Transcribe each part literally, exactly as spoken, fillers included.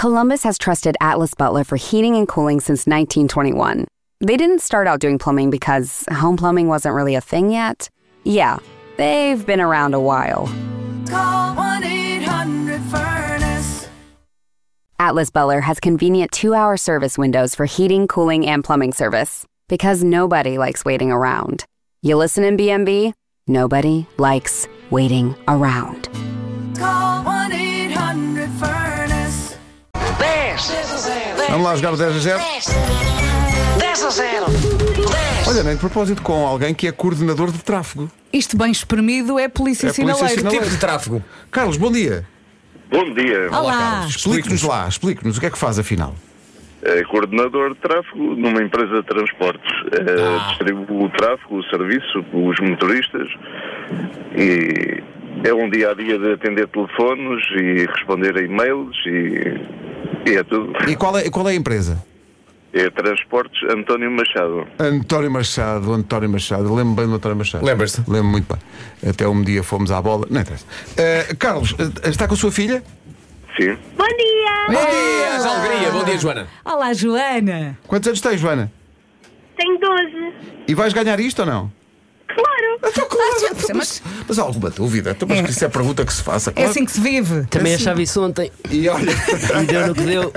Columbus has trusted Atlas Butler for heating and cooling since nineteen twenty-one. They didn't start out doing plumbing because home plumbing wasn't really a thing yet. Yeah, they've been around a while. Call one eight hundred furnace. Atlas Butler has convenient two-hour service windows for heating, cooling, and plumbing service. Because nobody likes waiting around. You listen in B and B? Nobody likes waiting around. Call one eight hundred furnace. dez a zero. Vamos lá jogar o dez a zero? dez a zero. dez. Olha, nem de propósito, com alguém que é coordenador de tráfego. Isto bem espremido é polícia É polícia sinaleira. sinaleira. Tipo de tráfego. Carlos, bom dia. Bom dia. Olá. Explique-nos lá, explique-nos o que é que faz afinal. É coordenador de tráfego numa empresa de transportes. É, distribui o tráfego, o serviço, os motoristas. E é um dia-a-dia de atender telefones e responder a e-mails e, e é tudo. E qual é, qual é a empresa? É Transportes António Machado. António Machado, António Machado. Eu lembro bem do António Machado. Lembras-te? Lembro muito bem. Até um dia fomos à bola. Não interessa. Uh, Carlos, uh, está com a sua filha? Sim. Bom dia! Bom dia, de alegria. Bom dia, Joana. Olá, Joana. Quantos anos tens, Joana? Tenho doze. E vais ganhar isto ou não? Claro! Então, claro, Ah, então, mas, mas há alguma dúvida? Então, mas É. isso é a pergunta que se faça. É Claro. assim que se vive. Também achava isso ontem. E olha, E deu no que deu.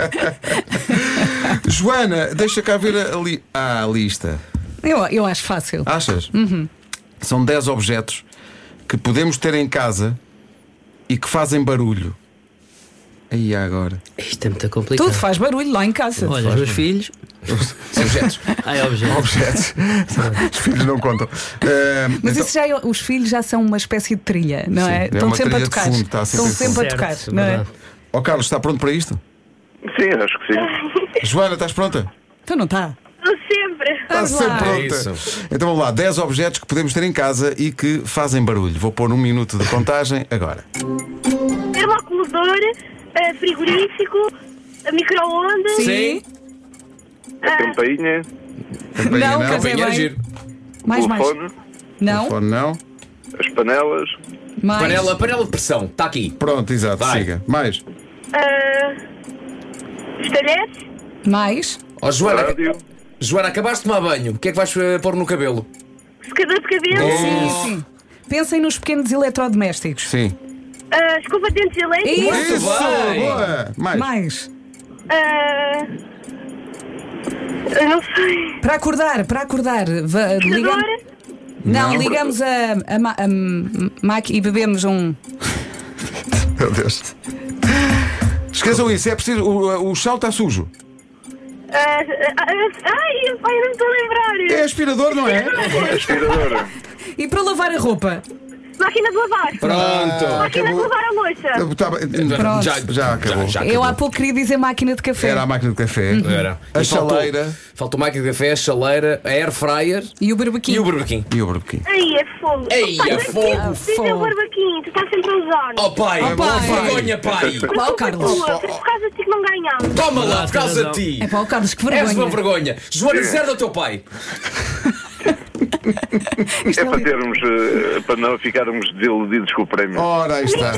Joana, deixa cá ver a, li... ah, a lista. Eu, eu acho fácil. Achas? São dez objetos que podemos ter em casa e que fazem barulho. Aí agora. Isto é muito complicado. Tudo faz barulho lá em casa. Olha, os meus filhos. Objetos. Ai, objetos. Objetos. Os filhos não contam. Uh, Mas então, isso já é- os filhos já são uma espécie de trilha, não Sim, é? é Estão uma sempre a trilha de tocar. fundo, está sempre Estão em sempre a Certo, tocar, não é? verdade. Ó Carlos, está pronto para isto? Sim, acho que sim. Joana, estás pronta? Então não está. Estou sempre. Está Vamos sempre lá. pronta. É isso. Então vamos lá, dez objetos que podemos ter em casa e que fazem barulho. Vou pôr um minuto de contagem agora. Termoacumulador, eh, frigorífico, eh, micro-ondas. Sim. A campainha, Campainha Não, não. quer dizer, Campainha bem. giro. Mais, o mais. telefone, Não, Telefone não. as panelas, mais. Panela, panela de pressão. Está aqui. Pronto, exato, Vai. siga. Mais. eh, os talheres. Mais. Ó, Joana, rádio, Joana, acabaste de tomar banho. O que é que vais eh, pôr no cabelo? Secador de cabelo. Sim, sim. Pensem nos pequenos eletrodomésticos. Sim. eh, escova de dentes elétrica. Isso. Isso, bem. boa. Mais. Mais. eh, eu não sei. Para acordar, para acordar. Va- Secador. ligam- Não, Não. ligamos a, a, ma- a máquina e bebemos um. Meu Deus. Esqueçam isso, é preciso. O, o chão está sujo. eh, eh, ai, pai, não estou a lembrar. É aspirador, não é? aspiradora, E para lavar a roupa? Máquina de lavar. Pronto. Máquina de lavar a louça. Tá bem. Pronto. Já, já acabou. Já, já Eu há acabou. pouco queria dizer máquina de café. Era a máquina de café. Era. A E faltou- chaleira Faltou máquina de café, a chaleira, a air fryer E o barbequinho. e o Burger King. e o barbequim. Ai, é fogo. Ei, Pai, é mas fogo. que- Diz Fogo. o barbaquinho, tu estás sempre a usar. Oh pai, Oh, pai. vergonha, pai. Ó, Carlos. Tua, por causa de ti que não ganhámos. Toma lá, por causa razão. de ti. É pá, o Carlos, que És uma vergonha. vergonha. Joana, zero do teu pai. é para termos, eh, para não ficarmos desiludidos com o prémio. Ora, aí está.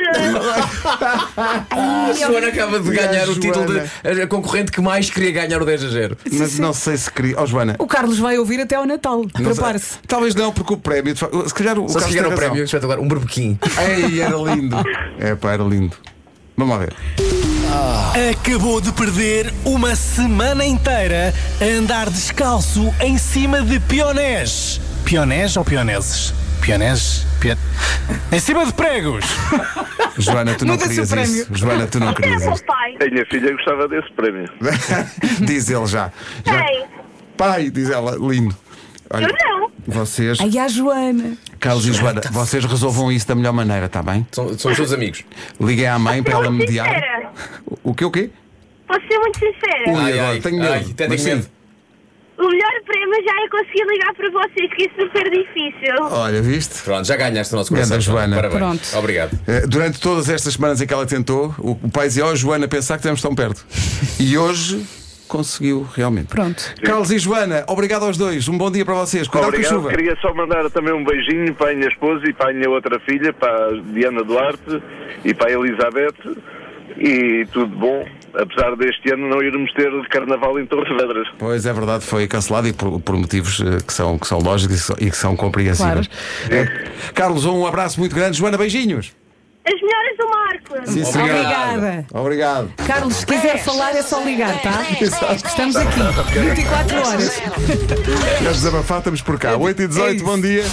A Joana acaba de E a ganhar o título Joana? de a concorrente que mais queria ganhar o dez a zero. Mas não sei se queria. Ó, Joana. O Carlos vai ouvir até ao Natal. não sei. Prepare-se. Talvez não, porque o prémio. de fa- Se calhar o Só se Carlos chegar tem ao razão. prémio, espetacular, um barbequinho. Ei, era lindo. É pá, era lindo. Vamos lá ver. Acabou de perder uma semana inteira a andar descalço em cima de pionés. Pionés ou pioneses? Pionés? Pion... Em cima de pregos. Joana, tu não Muda-se querias o prémio. isso. Joana, tu não querias É o isso. pai. A minha filha gostava desse prémio. Diz ele já. já. Quem? Pai, diz ela, lindo. Olha, Eu não. vocês, Ai, a Joana. Carlos e Joana, vocês resolvam isso da melhor maneira, está bem? São, são todos amigos. Liguem à mãe para ela muito mediar. sincera. O que, o quê? Posso ser muito sincera. Ui, Ai, agora ai, tenho medo. ai, até Mas tenho sim. medo. O melhor prémio já é conseguir ligar para vocês, que é super difícil. Olha, viste? Pronto, já ganhaste o nosso coração. Ganda Joana. Parabéns. Pronto. Obrigado. Eh, Durante todas estas semanas em que ela tentou, o o pai dizia: ó, Joana, pensar que estamos tão perto. E hoje conseguiu, realmente. Pronto. Carlos e Joana, obrigado aos dois. Um bom dia para vocês. Cuidado com a Obrigado. chuva. Queria só mandar também um beijinho para a minha esposa e para a minha outra filha, para a Diana Duarte e para a Elizabeth. E tudo bom. apesar deste ano não irmos ter carnaval em Torres Vedras. Pois é verdade, foi cancelado e por, por motivos eh, que são, que são lógicos e que são, e que são compreensíveis. Eh, Carlos, um abraço muito grande. Joana, beijinhos. As melhores do Marco. Sim, senhora. Obrigada. Obrigado. Carlos, se quiser falar é só ligar, tá? Estamos aqui, vinte e quatro horas. Queres desabafar? Estamos por cá. oito e dezoito, bom dia.